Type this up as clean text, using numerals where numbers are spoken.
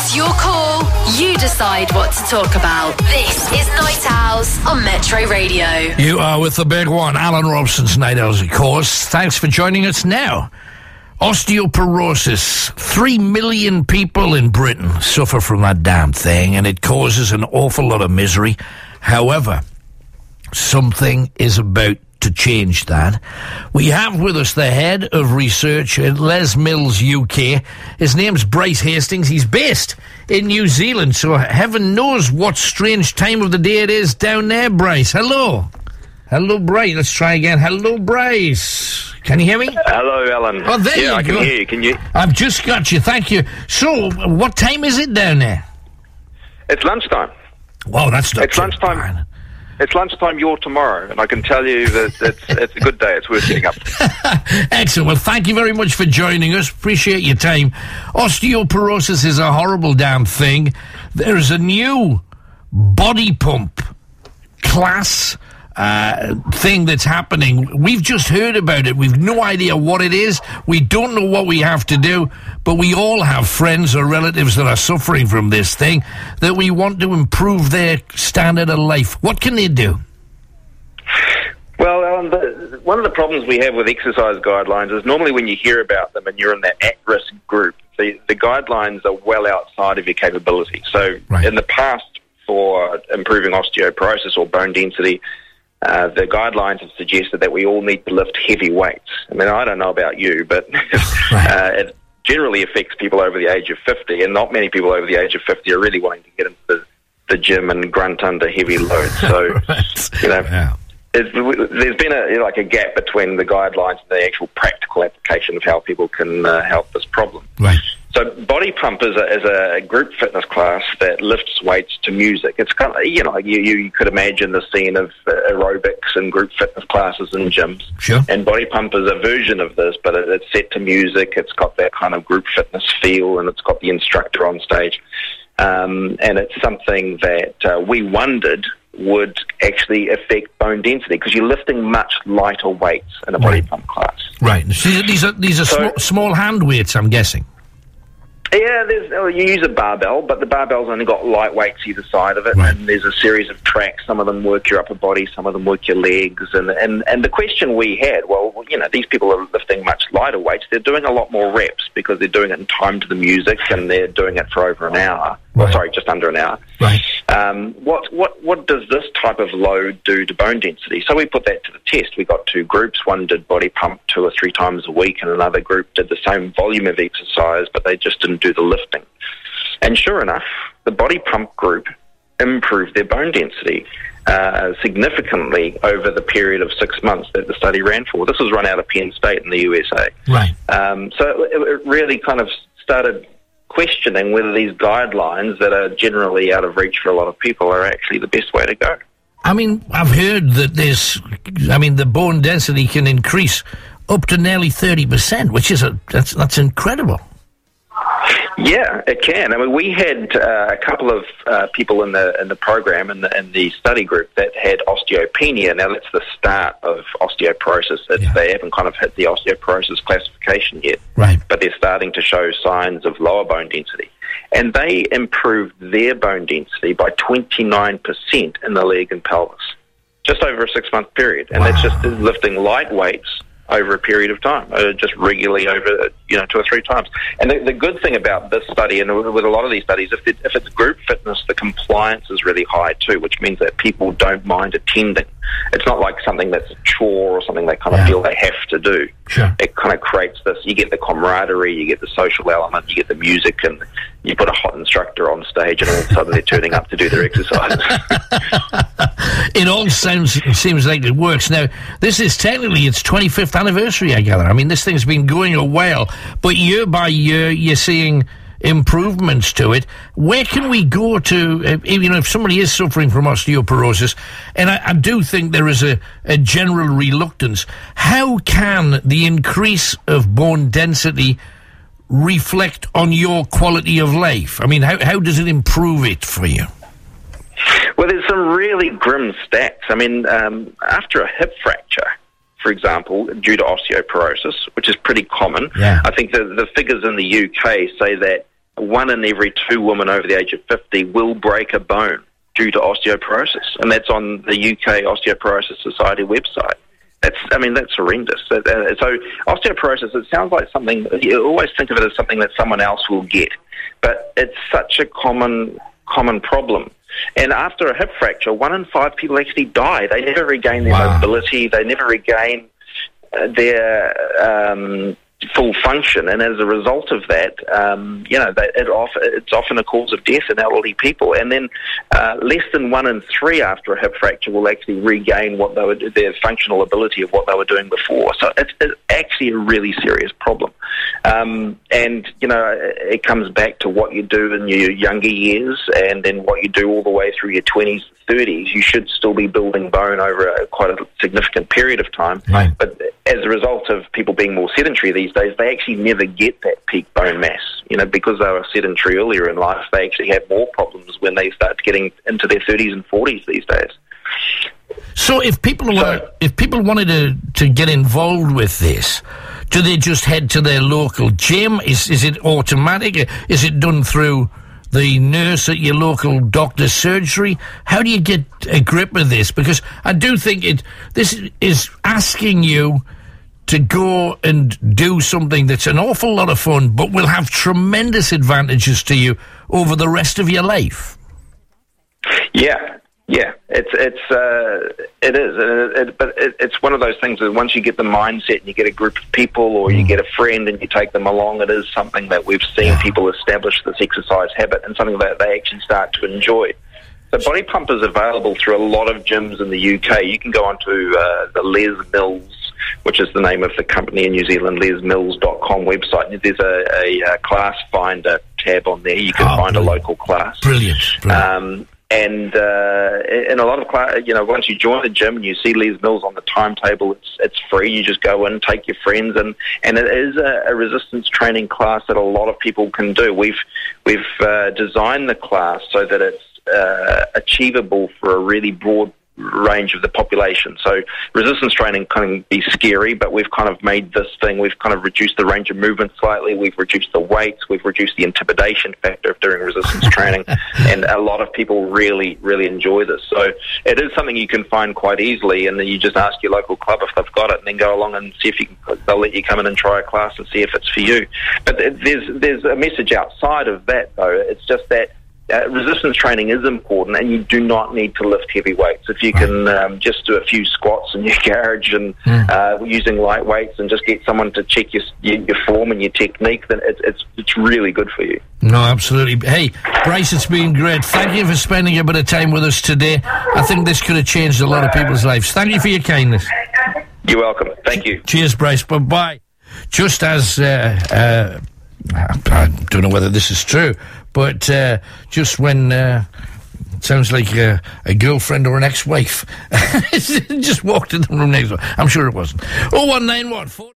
It's your call. You decide what to talk about. This is Night Owls on Metro Radio. You are with the big one, Alan Robson's Night Owls, of course. Thanks for joining us now. Osteoporosis. 3 million people in Britain suffer from that damn thing, and it causes an awful lot of misery. However, something is about to change that. We have with us the head of research at Les Mills UK. His name's Bryce Hastings. He's based in New Zealand, so heaven knows what strange time of the day it is down there, Bryce. Hello. Hello, Bryce. Let's try again. Hello, Bryce. Can you hear me? Hello, Alan. Oh, there you go. I can hear you. Can you? I've just got you. Thank you. So, what time is it down there? It's lunchtime. Wow, that's not It's lunchtime. bad. It's lunchtime your tomorrow, and I can tell you that it's a good day. It's worth getting up. Excellent. Well, thank you very much for joining us. Appreciate your time. Osteoporosis is a horrible damn thing. There's a new body pump class thing that's happening. We've just heard about it. We've no idea what it is. We don't know what we have to do, but we all have friends or relatives that are suffering from this thing that we want to improve their standard of life. What can they do? Well, Alan, one of the problems we have with exercise guidelines is normally when you hear about them and you're in that at-risk group, the guidelines are well outside of your capability. So in the past, for improving osteoporosis or bone density, the guidelines have suggested that we all need to lift heavy weights. I mean, I don't know about you, but it generally affects people over the age of 50, and not many people over the age of 50 are really wanting to get into the gym and grunt under heavy loads. So, there's been a gap between the guidelines and the actual practical application of how people can help this problem. Right. So Body Pump is a group fitness class that lifts weights to music. It's kind of, you could imagine the scene of aerobics and group fitness classes in gyms. Sure. And Body Pump is a version of this, but it's set to music. It's got that kind of group fitness feel, and it's got the instructor on stage. And it's something that we wondered would actually affect bone density, because you're lifting much lighter weights in a Body Pump class. Right. These are small hand weights, I'm guessing. Yeah, you use a barbell, but the barbell's only got light weights either side of it, and there's a series of tracks. Some of them work your upper body, some of them work your legs, and the question we had, these people are lifting much lighter weights. They're doing a lot more reps because they're doing it in time to the music, and they're doing it for over an hour. Well, sorry, just under an hour. Right. What does this type of load do to bone density? So we put that to the test. We got two groups. One did Body Pump 2 or 3 times a week, and another group did the same volume of exercise, but they just didn't do the lifting. And sure enough, the Body Pump group improved their bone density significantly over the period of 6 months that the study ran for. This was run out of Penn State in the USA. Right. So it really kind of started questioning whether these guidelines that are generally out of reach for a lot of people are actually the best way to go. I mean, I've heard that the bone density can increase up to nearly 30%, which is that's incredible. Yeah, it can. I mean, we had a couple of people in the program in the study group that had osteopenia. Now, that's the start of osteoporosis. They haven't kind of hit the osteoporosis classification yet, but they're starting to show signs of lower bone density. And they improved their bone density by 29% in the leg and pelvis, just over a 6-month period. And that's just lifting light weights over a period of time, just regularly over 2 or 3 times. And the good thing about this study, and with a lot of these studies, if it's group fitness, the compliance is really high too, which means that people don't mind attending. It's not like something that's a chore or something they kind of feel they have to do. Sure. It kind of creates this, you get the camaraderie, you get the social element, you get the music, and you put a hot instructor on stage and all of a sudden they're turning up to do their exercises. It all seems like it works. Now, this is technically its 25th anniversary, I gather. I mean, this thing's been going a while, but year by year you're seeing improvements to it. Where can we go to, if somebody is suffering from osteoporosis, and I do think there is a general reluctance, how can the increase of bone density reflect on your quality of life? I mean, how does it improve it for you? Well, there's some really grim stats. I mean, after a hip fracture, for example, due to osteoporosis, which is pretty common, I think the figures in the UK say that 1 in every 2 women over the age of 50 will break a bone due to osteoporosis, and that's on the UK Osteoporosis Society website. That's horrendous. So osteoporosis, it sounds like something, you always think of it as something that someone else will get, but it's such a common problem. And after a hip fracture, 1 in 5 people actually die. They never regain their mobility. They never regain their full function, and as a result of that, it's often a cause of death in elderly people. And then less than 1 in 3 after a hip fracture will actually regain their functional ability of what they were doing before. So it's actually a really serious problem. And it comes back to what you do in your younger years, and then what you do all the way through your 20s, 30s. You should still be building bone over quite a significant period of time. Right. But as a result of people being more sedentary these days, they actually never get that peak bone mass. Because they were sedentary earlier in life, they actually have more problems when they start getting into their 30s and 40s these days. So if people wanted to get involved with this, do they just head to their local gym? Is it automatic? Is it done through the nurse at your local doctor's surgery? How do you get a grip of this? Because I do think this is asking you to go and do something that's an awful lot of fun, but will have tremendous advantages to you over the rest of your life. Yeah, it's one of those things that once you get the mindset and you get a group of people, or you get a friend and you take them along, it is something that we've seen people establish this exercise habit, and something that they actually start to enjoy. So Body Pump is available through a lot of gyms in the UK. You can go onto the Les Mills, which is the name of the company in New Zealand, lesmills.com website. There's a class finder tab on there. You can find a local class. Brilliant. And in a lot of class, once you join the gym and you see Les Mills on the timetable, it's free. You just go in, take your friends, and it is a resistance training class that a lot of people can do. We've designed the class so that it's achievable for a really broad range of the population. So resistance training can be scary, but we've kind of made this thing, we've kind of reduced the range of movement slightly, we've reduced the weights, we've reduced the intimidation factor of doing resistance training, and a lot of people really, really enjoy this. So it is something you can find quite easily, and then you just ask your local club if they've got it, and then go along and see if they'll let you come in and try a class and see if it's for you. But there's a message outside of that, though. It's just that resistance training is important, and you do not need to lift heavy weights. If you can just do a few squats in your garage and using light weights, and just get someone to check your form and your technique, then it's really good for you. No, absolutely. Hey, Bryce, it's been great. Thank you for spending a bit of time with us today. I think this could have changed a lot of people's lives. Thank you for your kindness. You're welcome. Thank you. Cheers, Bryce. Bye-bye. Just as... I don't know whether this is true, but just when it sounds like a girlfriend or an ex-wife just walked in the room next door. I'm sure it wasn't. 0191